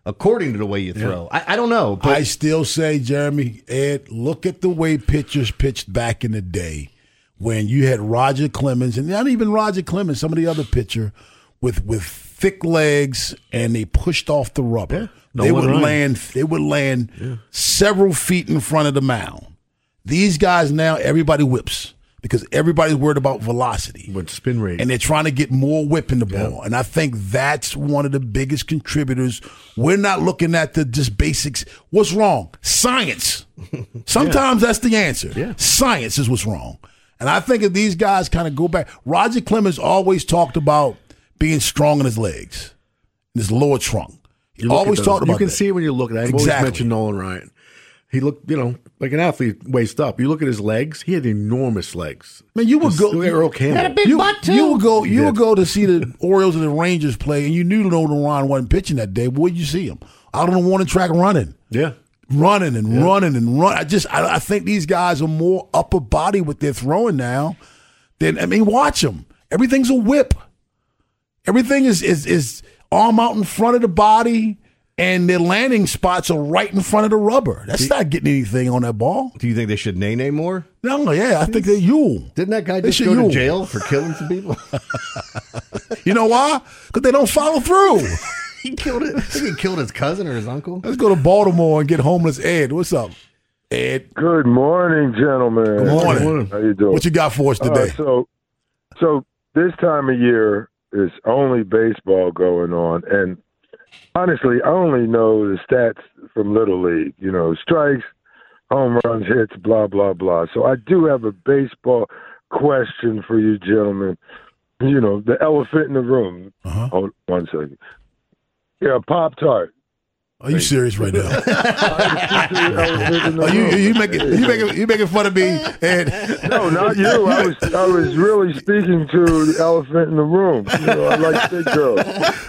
[SPEAKER 4] according to the way you throw. Yeah. I, I don't know. But
[SPEAKER 2] I still say, Jeremy, Ed, look at the way pitchers pitched back in the day when you had Roger Clemens, and not even Roger Clemens, some of the other pitcher with with thick legs, and they pushed off the rubber. Yeah, no they would running. land. They would land yeah. several feet in front of the mound. These guys now, everybody whips because everybody's worried about velocity,
[SPEAKER 3] with spin rate,
[SPEAKER 2] and they're trying to get more whip in the ball. Yeah. And I think that's one of the biggest contributors. We're not looking at the just basics. What's wrong? Science. Sometimes yeah. that's the answer.
[SPEAKER 3] Yeah.
[SPEAKER 2] Science is what's wrong. And I think if these guys kind of go back, Roger Clemens always talked about being strong in his legs, in his lower trunk. He always talked about that.
[SPEAKER 3] You can see it when you look at it. I've
[SPEAKER 2] exactly.
[SPEAKER 3] always mentioned Nolan Ryan. He looked, you know, like an athlete waist up. You look at his legs; he had enormous legs.
[SPEAKER 2] Man, you would
[SPEAKER 3] Just
[SPEAKER 2] go.
[SPEAKER 3] Earl Campbell.
[SPEAKER 4] Had a big
[SPEAKER 2] you,
[SPEAKER 4] butt too.
[SPEAKER 2] You would go. You would go to see the Orioles and the Rangers play, and you knew Nolan Ryan wasn't pitching that day. But where'd you see him? Out on the warning track running.
[SPEAKER 3] Yeah.
[SPEAKER 2] Running and yeah. running and run. I just, I, I think these guys are more upper body with their throwing now. Than I mean, watch them. Everything's a whip. Everything is is is arm out in front of the body, and their landing spots are right in front of the rubber. That's not getting anything on that ball.
[SPEAKER 4] Do you think they should nay-nay more?
[SPEAKER 2] No, yeah, I think they Yule.
[SPEAKER 4] Didn't that guy just go
[SPEAKER 2] Yule.
[SPEAKER 4] to jail for killing some people?
[SPEAKER 2] You know why? Because they don't follow through.
[SPEAKER 4] He killed it. I think he killed his cousin or his uncle.
[SPEAKER 2] Let's go to Baltimore and get homeless Ed. What's up, Ed?
[SPEAKER 7] Good morning, gentlemen.
[SPEAKER 2] Good morning.
[SPEAKER 3] Good morning.
[SPEAKER 7] How you doing?
[SPEAKER 2] What you got for us today?
[SPEAKER 7] Uh, so, so this time of year is only baseball going on, and honestly, I only know the stats from Little League. You know, strikes, home runs, hits, blah blah blah. So I do have a baseball question for you, gentlemen. You know, the elephant in the room.
[SPEAKER 2] Uh-huh.
[SPEAKER 7] Hold one second. Yeah, Pop-Tart.
[SPEAKER 2] Are you serious right now? Are you you making you making you making fun of me? And
[SPEAKER 7] no, not you. I was I was really speaking to the elephant in the room. You know, I like big girls.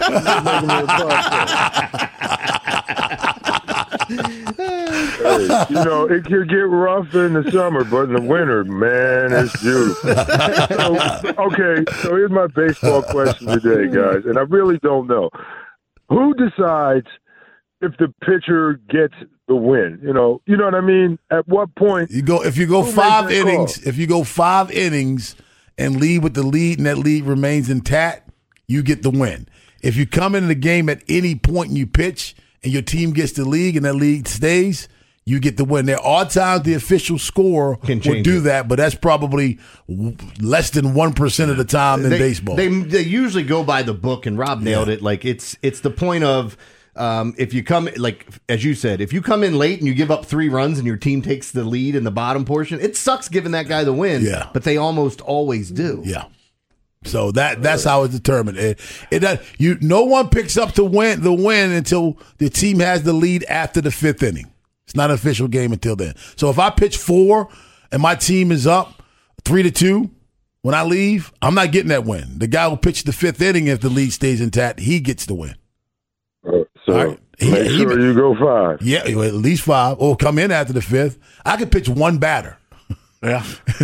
[SPEAKER 7] Hey, you know, it can get rough in the summer, but in the winter, man, it's beautiful. So, okay, so here's my baseball question today, guys, and I really don't know. Who decides if the pitcher gets the win? You know, you know what I mean? At what point?
[SPEAKER 2] You go if you go five innings, call? if you go five innings and lead with the lead and that lead remains intact, you get the win. If you come into the game at any point and you pitch and your team gets the lead and that lead stays, you get the win. There are times the official score will do
[SPEAKER 4] it.
[SPEAKER 2] that, but that's probably less than one percent of the time in
[SPEAKER 4] they,
[SPEAKER 2] baseball.
[SPEAKER 4] They they usually go by the book, and Rob nailed yeah. it. Like it's it's the point of um, if you come like as you said, if you come in late and you give up three runs and your team takes the lead in the bottom portion, it sucks giving that guy the win.
[SPEAKER 2] Yeah.
[SPEAKER 4] But they almost always do.
[SPEAKER 2] Yeah. So that that's how it's determined. It, it does, you no one picks up to win the win until the team has the lead after the fifth inning. It's not an official game until then. So if I pitch four and my team is up three to two when I leave, I'm not getting that win. The guy who pitched the fifth inning, if the lead stays intact, he gets the win.
[SPEAKER 7] Uh, so
[SPEAKER 2] right?
[SPEAKER 7] make he, sure he, you go five.
[SPEAKER 2] Yeah, at least five. Or come in after the fifth. I could pitch one batter.
[SPEAKER 3] Yeah,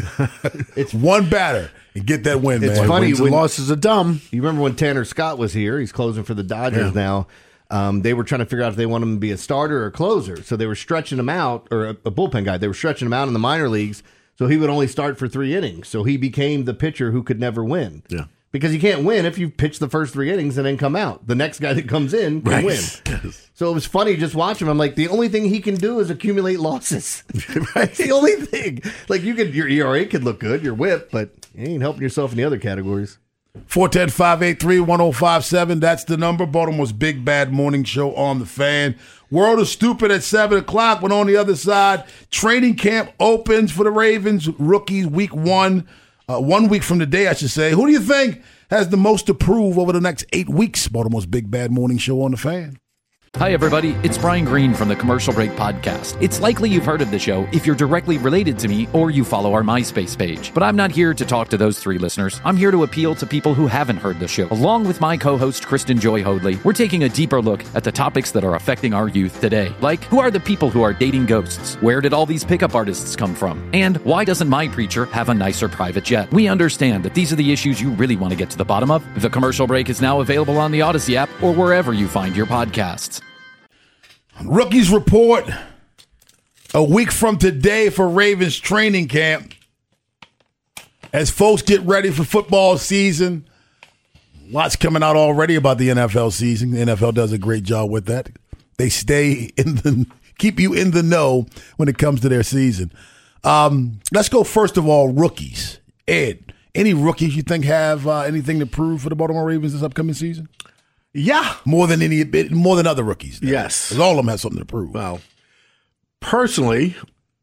[SPEAKER 2] it's one batter and get that win.
[SPEAKER 4] It's
[SPEAKER 2] man.
[SPEAKER 4] funny
[SPEAKER 3] Wins
[SPEAKER 4] when
[SPEAKER 3] and losses are dumb.
[SPEAKER 4] You remember when Tanner Scott was here? He's closing for the Dodgers
[SPEAKER 3] yeah.
[SPEAKER 4] now. Um, they were trying to figure out if they want him to be a starter or a closer. So they were stretching him out, or a, a bullpen guy. They were stretching him out in the minor leagues, so he would only start for three innings. So he became the pitcher who could never win.
[SPEAKER 3] Yeah.
[SPEAKER 4] Because you can't win if you pitch the first three innings and then come out. The next guy that comes in can
[SPEAKER 3] right.
[SPEAKER 4] win.
[SPEAKER 3] Yes.
[SPEAKER 4] So it was funny just watching him. I'm like, the only thing he can do is accumulate losses. Right? The only thing. Like you could, your E R A could look good, your whip, but you ain't helping yourself in the other categories.
[SPEAKER 2] four one zero, five eight three, one zero five seven. That's the number. Baltimore's Big Bad Morning Show on the Fan. World of Stupid at seven o'clock. When on the other side, training camp opens for the Ravens. Rookies week one. Uh, one week from today, I should say. Who do you think has the most to prove over the next eight weeks? Baltimore's Big Bad Morning Show on the Fan.
[SPEAKER 1] Hi, everybody. It's Brian Green from the Commercial Break Podcast. It's likely you've heard of the show if you're directly related to me or you follow our MySpace page. But I'm not here to talk to those three listeners. I'm here to appeal to people who haven't heard the show. Along with my co-host, Kristen Joy Hoadley, we're taking a deeper look at the topics that are affecting our youth today. Like, who are the people who are dating ghosts? Where did all these pickup artists come from? And why doesn't my preacher have a nicer private jet? We understand that these are the issues you really want to get to the bottom of. The Commercial Break is now available on the Odyssey app or wherever you find your podcasts.
[SPEAKER 2] Rookies report a week from today for Ravens training camp. As folks get ready for football season, lots coming out already about the N F L season. The N F L does a great job with that. They stay in the keep you in the know when it comes to their season. Um, let's go first of all, rookies. Ed, any rookies you think have uh, anything to prove for the Baltimore Ravens this upcoming season?
[SPEAKER 3] Yeah,
[SPEAKER 2] more than any, more than other rookies. Then.
[SPEAKER 3] Yes,
[SPEAKER 2] because all of them have something to prove.
[SPEAKER 3] Well, personally,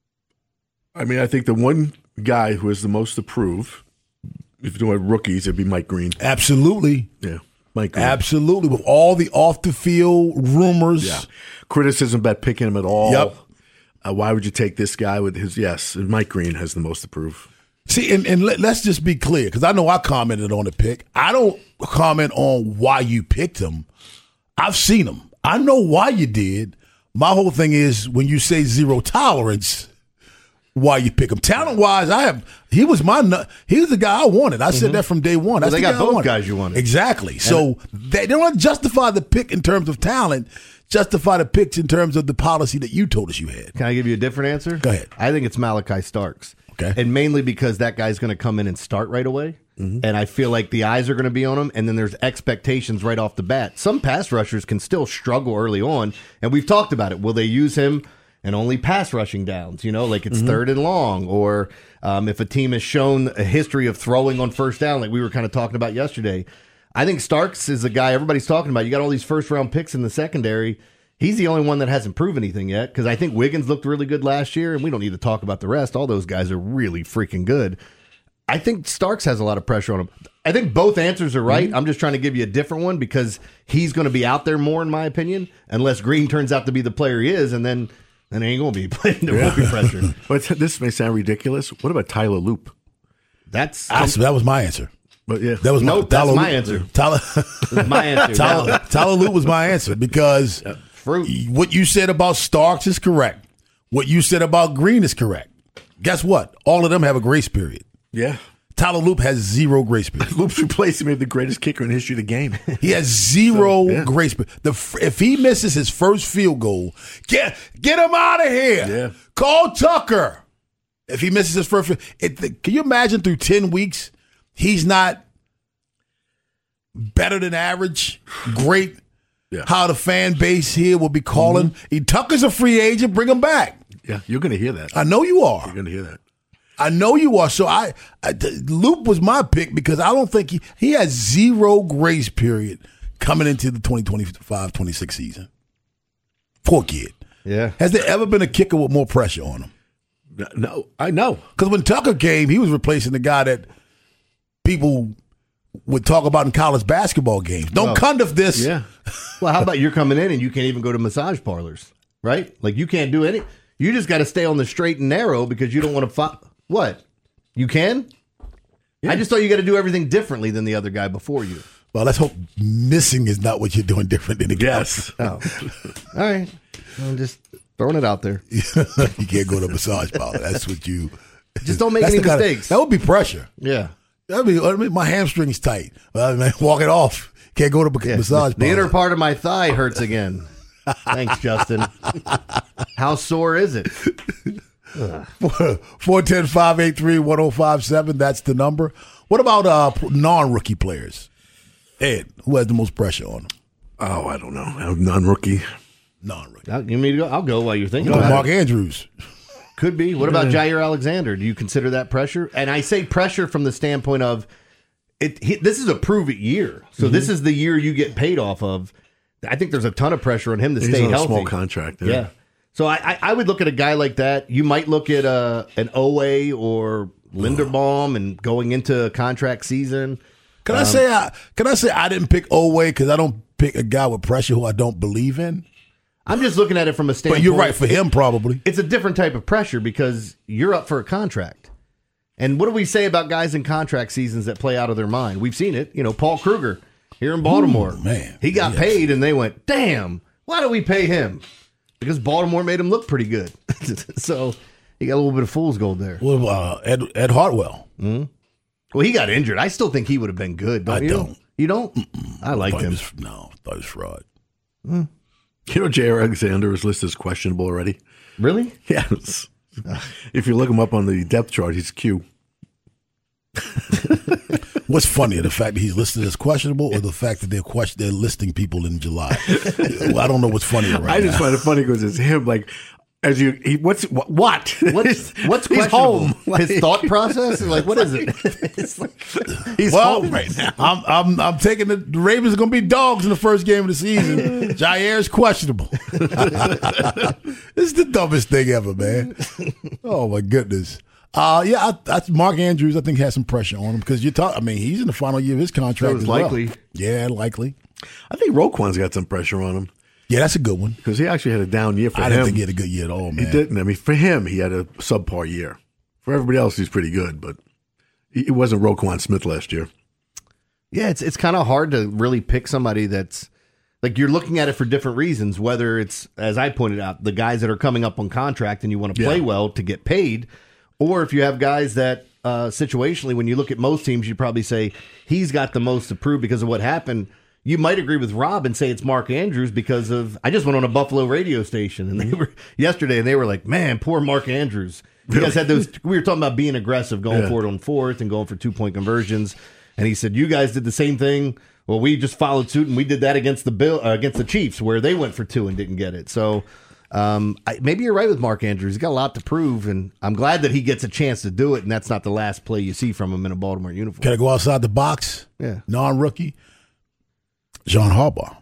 [SPEAKER 3] I mean, I think the one guy who has the most to prove, if you're doing rookies, it'd be Mike Green.
[SPEAKER 2] Absolutely.
[SPEAKER 3] Yeah, Mike Green.
[SPEAKER 2] Absolutely. With all the off the field rumors,
[SPEAKER 3] yeah, criticism about picking him at all.
[SPEAKER 2] Yep.
[SPEAKER 3] Uh, why would you take this guy with his? Yes, Mike Green has the most to prove.
[SPEAKER 2] See, and, and let, let's just be clear, because I know I commented on the pick. I don't comment on why you picked him. I've seen him. I know why you did. My whole thing is when you say zero tolerance, why you pick him. Talent-wise, I have. He was my. He was the guy I wanted. I mm-hmm. said that from day one.
[SPEAKER 4] Well,
[SPEAKER 2] That's
[SPEAKER 4] they
[SPEAKER 2] the
[SPEAKER 4] got
[SPEAKER 2] guy
[SPEAKER 4] both
[SPEAKER 2] I wanted.
[SPEAKER 4] guys you wanted.
[SPEAKER 2] Exactly. And so they, they don't justify the pick in terms of talent. Justify the picks in terms of the policy that you told us you had.
[SPEAKER 4] Can I give you a different answer?
[SPEAKER 2] Go ahead.
[SPEAKER 4] I think it's Malachi Starks.
[SPEAKER 2] Okay.
[SPEAKER 4] And mainly because that guy's going to come in and start right away. Mm-hmm. And I feel like the eyes are going to be on him, and then there's expectations right off the bat. Some pass rushers can still struggle early on, and we've talked about it. Will they use him in only pass rushing downs, you know, like it's mm-hmm. third and long, or um, if a team has shown a history of throwing on first down, like we were kind of talking about yesterday. I think Starks is a guy everybody's talking about. You got all these first-round picks in the secondary. He's the only one that hasn't proven anything yet, because I think Wiggins looked really good last year, and we don't need to talk about the rest. All those guys are really freaking good. I think Starks has a lot of pressure on him. I think both answers are right. Mm-hmm. I'm just trying to give you a different one because he's going to be out there more, in my opinion, unless Green turns out to be the player he is, and then, then it ain't going to be playing. There won't be pressure.
[SPEAKER 3] But this may sound ridiculous. What about Tyler Loop?
[SPEAKER 4] That's
[SPEAKER 2] some, that was my answer.
[SPEAKER 3] But yeah,
[SPEAKER 2] that was
[SPEAKER 4] nope,
[SPEAKER 2] my,
[SPEAKER 4] that's
[SPEAKER 2] Tyler
[SPEAKER 4] my
[SPEAKER 2] Loop,
[SPEAKER 4] answer.
[SPEAKER 2] Tyler,
[SPEAKER 4] that's my answer.
[SPEAKER 2] Tyler, Tyler Loop was my answer because
[SPEAKER 4] yeah. Fruit.
[SPEAKER 2] What you said about Starks is correct. What you said about Green is correct. Guess what? All of them have a grace period.
[SPEAKER 3] Yeah.
[SPEAKER 2] Tyler Loop has zero grace period.
[SPEAKER 3] Loop's replacing maybe the greatest kicker in the history of the game.
[SPEAKER 2] He has zero
[SPEAKER 3] so, yeah.
[SPEAKER 2] grace period. The, if he misses his first field goal, get get him out of here.
[SPEAKER 3] Yeah.
[SPEAKER 2] Call Tucker. If he misses his first, it, can you imagine through ten weeks he's not better than average? Great. Yeah. How the fan base here will be calling. Mm-hmm. He, Tucker's a free agent. Bring him back.
[SPEAKER 3] Yeah, you're going to hear that.
[SPEAKER 2] I know you are.
[SPEAKER 3] You're going to hear that.
[SPEAKER 2] I know you are. So I, I Loop was my pick because I don't think he he has zero grace period coming into the twenty twenty-five twenty-six season. Poor kid.
[SPEAKER 4] Yeah.
[SPEAKER 2] Has there ever been a kicker with more pressure on him?
[SPEAKER 3] No, I know.
[SPEAKER 2] Because when Tucker came, he was replacing the guy that people would talk about in college basketball games. Don't well, conduct this.
[SPEAKER 3] Yeah.
[SPEAKER 4] Well, how about you're coming in and you can't even go to massage parlors, right? Like you can't do any. You just got to stay on the straight and narrow because you don't want to. Fo- what? You can? Yeah. I just thought you got to do everything differently than the other guy before you.
[SPEAKER 2] Well, let's hope missing is not what you're doing different than the guy.
[SPEAKER 3] Yes.
[SPEAKER 4] Oh. All right. I'm just throwing it out there.
[SPEAKER 2] You can't go to a massage parlor. That's what you.
[SPEAKER 4] Just don't make any mistakes.
[SPEAKER 2] Of, that would be pressure.
[SPEAKER 4] Yeah.
[SPEAKER 2] I mean, I mean, my hamstring's tight. Well, man, walk it off. Can't go to a yeah. massage parlor.
[SPEAKER 4] The inner part of my thigh hurts again. Thanks, Justin. How sore is it?
[SPEAKER 2] four one zero, five eight three, one zero five seven. That's the number. What about uh, non-rookie players? Ed, who has the most pressure on them?
[SPEAKER 3] Oh, I don't know. Non-rookie.
[SPEAKER 2] Non-rookie.
[SPEAKER 4] I'll, you mean to go? I'll go while you're thinking
[SPEAKER 2] you know,
[SPEAKER 4] about
[SPEAKER 2] Mark
[SPEAKER 4] it.
[SPEAKER 2] Andrews.
[SPEAKER 4] Could be. What about Jair Alexander? Do you consider that pressure? And I say pressure from the standpoint of it. He, this is a prove-it year, so mm-hmm. this is the year you get paid off of. I think there's a ton of pressure on him to
[SPEAKER 3] He's
[SPEAKER 4] stay
[SPEAKER 3] on
[SPEAKER 4] healthy.
[SPEAKER 3] A small contract. Yeah.
[SPEAKER 4] yeah. So I, I, I would look at a guy like that. You might look at uh, an Owe or Linderbaum and going into a contract season.
[SPEAKER 2] Can
[SPEAKER 4] um,
[SPEAKER 2] I say I can I say I didn't pick Owe because I don't pick a guy with pressure who I don't believe in.
[SPEAKER 4] I'm just looking at it from a standpoint.
[SPEAKER 2] But you're right for him, probably.
[SPEAKER 4] It's a different type of pressure because you're up for a contract. And what do we say about guys in contract seasons that play out of their mind? We've seen it. You know, Paul Kruger here in Baltimore.
[SPEAKER 2] Ooh, man.
[SPEAKER 4] He got
[SPEAKER 2] yes.
[SPEAKER 4] paid and they went, damn, why do we pay him? Because Baltimore made him look pretty good. So he got a little bit of fool's gold there.
[SPEAKER 2] Well, uh, Ed, Ed Hartwell.
[SPEAKER 4] Mm-hmm. Well, he got injured. I still think he would have been good. Don't
[SPEAKER 2] I
[SPEAKER 4] you?
[SPEAKER 2] don't.
[SPEAKER 4] You don't?
[SPEAKER 2] Mm-mm.
[SPEAKER 4] I liked
[SPEAKER 2] I
[SPEAKER 4] him.
[SPEAKER 2] Was, no, I thought it was fraud.
[SPEAKER 4] Mm.
[SPEAKER 3] You know, Jair Alexander is listed as questionable already.
[SPEAKER 4] Really?
[SPEAKER 3] Yes. If you look him up on the depth chart, he's Q.
[SPEAKER 2] What's funnier, the fact that he's listed as questionable, or the fact that they're question they're listing people in July? Well, I don't know what's funnier right
[SPEAKER 3] I just
[SPEAKER 2] now.
[SPEAKER 3] find it funny because it's him. Like, as you, he, what's what? What?
[SPEAKER 4] What's what's
[SPEAKER 3] he's
[SPEAKER 4] questionable?
[SPEAKER 3] home.
[SPEAKER 4] His thought process? Like, what is it? It's like,
[SPEAKER 3] He's
[SPEAKER 2] Well,
[SPEAKER 3] home right now.
[SPEAKER 2] I'm I'm I'm taking the, the Ravens are going to be dogs in the first game of the season. Jair is questionable. This is the dumbest thing ever, man. Oh my goodness. Uh yeah, I, I, Mark Andrews, I think has some pressure on him because you talk. I mean, he's in the final year of his contract.
[SPEAKER 4] That was
[SPEAKER 2] as well.
[SPEAKER 4] likely.
[SPEAKER 2] Yeah, likely.
[SPEAKER 3] I think Roquan's got some pressure on him
[SPEAKER 2] Yeah, that's a good one.
[SPEAKER 3] because he actually had a down year for
[SPEAKER 2] I
[SPEAKER 3] him.
[SPEAKER 2] didn't think he had a good year at all, man.
[SPEAKER 3] He didn't. I mean, for him, he had a subpar year. For everybody else, he's pretty good, but he- it wasn't Roquan Smith last year.
[SPEAKER 4] yeah, it's it's kind of hard to really pick somebody that's like you're looking at it for different reasons. Whether it's, as I pointed out, the guys that are coming up on contract and you want to play
[SPEAKER 3] Yeah.
[SPEAKER 4] well to get paid, or if you have guys that uh, situationally, when you look at most teams, you probably say he's got the most to prove because of what happened. You might agree with Rob and say it's Mark Andrews because of. I just went on a Buffalo radio station and they were yesterday and they were like, "Man, poor Mark Andrews." You guys had those. We were talking about being aggressive, going
[SPEAKER 3] Yeah.
[SPEAKER 4] for it on fourth and going for two point conversions. And he said, "You guys did the same thing. Well, we just followed suit and we did that against the Bill uh, against the Chiefs, where they went for two and didn't get it." So um, I, maybe you're right with Mark Andrews. He's got a lot to prove, and I'm glad that he gets a chance to do it. And that's not the last play you see from him in a Baltimore uniform.
[SPEAKER 2] Can I go outside the box?
[SPEAKER 4] Yeah.
[SPEAKER 2] Non-rookie. John Harbaugh.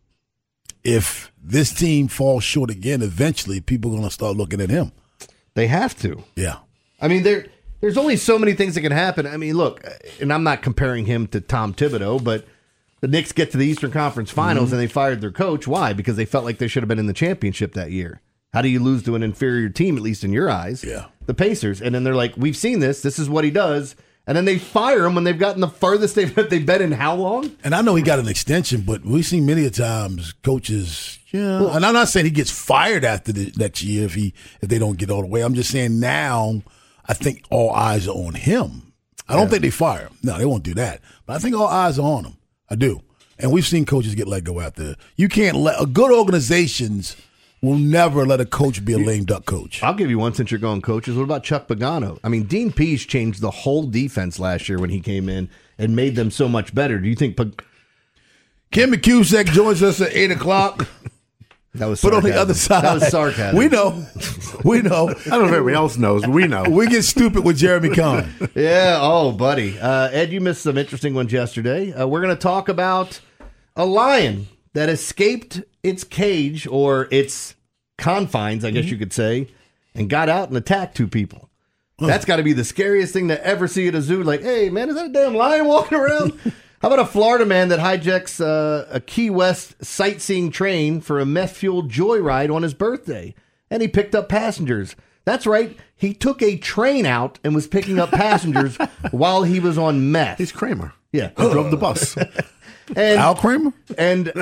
[SPEAKER 2] If this team falls short again, eventually people are going to start looking at him.
[SPEAKER 4] They have to.
[SPEAKER 2] Yeah.
[SPEAKER 4] I mean, there there's only so many things that can happen. I mean, look, and I'm not comparing him to Tom Thibodeau, but the Knicks get to the Eastern Conference Finals
[SPEAKER 2] Mm-hmm.
[SPEAKER 4] and they fired their coach. Why? Because they felt like they should have been in the championship that year. How do you lose to an inferior team, at least in your eyes?
[SPEAKER 2] Yeah.
[SPEAKER 4] The Pacers. And then they're like, we've seen this. This is what he does. And then they fire him when they've gotten the furthest they've, they've been in how long?
[SPEAKER 2] And I know he got an extension, but we've seen many a times coaches, yeah. Well, and I'm not saying he gets fired after the next year if he if they don't get all the way. I'm just saying now I think all eyes are on him. I don't
[SPEAKER 4] Yeah.
[SPEAKER 2] think they fire him. No, they won't do that. But I think all eyes are on him. I do. And we've seen coaches get let go after. You can't let a good organizations will never let a coach be a lame duck coach.
[SPEAKER 4] I'll give you one since you're going coaches. What about Chuck Pagano? I mean, Dean Pease changed the whole defense last year when he came in and made them so much better. Do you think Pag-
[SPEAKER 2] Kim McCusack joins us at eight o'clock.
[SPEAKER 4] that was
[SPEAKER 2] But on
[SPEAKER 4] sarcasm.
[SPEAKER 2] the other side,
[SPEAKER 4] That was sarcasm.
[SPEAKER 2] We know. We know.
[SPEAKER 3] I don't know if everybody else knows, but we know.
[SPEAKER 2] We get stupid with Jeremy Kahn.
[SPEAKER 4] Yeah. Oh, buddy. Uh, Ed, you missed some interesting ones yesterday. Uh, we're going to talk about a lion that escaped its cage or its confines, I guess you could say, and got out and attacked two people. That's got to be the scariest thing to ever see at a zoo. Like, hey, man, is that a damn lion walking around? How about a Florida man that hijacks uh, a Key West sightseeing train for a meth-fueled joyride on his birthday? And he picked up passengers. That's right. He took a train out and was picking up passengers while he was on meth.
[SPEAKER 3] He's Kramer.
[SPEAKER 4] Yeah.
[SPEAKER 3] He drove the bus.
[SPEAKER 4] And,
[SPEAKER 2] Al Kramer?
[SPEAKER 4] and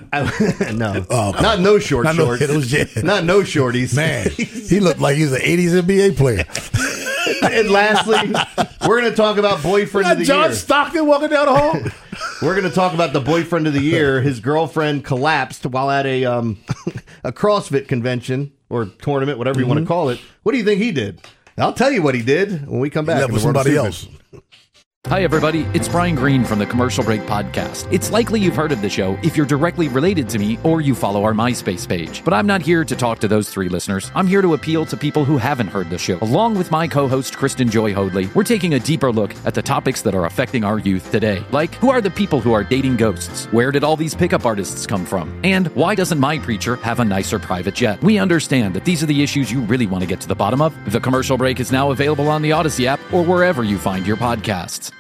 [SPEAKER 4] I, no,
[SPEAKER 2] Oh, come
[SPEAKER 4] not no short
[SPEAKER 2] Not no
[SPEAKER 4] shorts.
[SPEAKER 2] hittles, yeah.
[SPEAKER 4] Not no shorties.
[SPEAKER 2] Man, he looked like he was an eighties N B A player.
[SPEAKER 4] And lastly, we're going to talk about boyfriend of the
[SPEAKER 2] John
[SPEAKER 4] year.
[SPEAKER 2] Stockton walking down the hall.
[SPEAKER 4] We're going to talk about the boyfriend of the year. His girlfriend collapsed while at a um, a CrossFit convention or tournament, whatever you want to
[SPEAKER 2] Mm-hmm.
[SPEAKER 4] call it. What do you think he did? I'll tell you what he did when we come back.
[SPEAKER 2] Left
[SPEAKER 4] in
[SPEAKER 2] with
[SPEAKER 4] the World of
[SPEAKER 2] somebody
[SPEAKER 4] Secrets.
[SPEAKER 2] else.
[SPEAKER 1] Hi, everybody. It's Brian Green from the Commercial Break Podcast. It's likely you've heard of the show if you're directly related to me or you follow our MySpace page. But I'm not here to talk to those three listeners. I'm here to appeal to people who haven't heard the show. Along with my co-host, Kristen Joy Hoadley, we're taking a deeper look at the topics that are affecting our youth today. Like, who are the people who are dating ghosts? Where did all these pickup artists come from? And why doesn't my preacher have a nicer private jet? We understand that these are the issues you really want to get to the bottom of. The Commercial Break is now available on the Odyssey app or wherever you find your podcasts.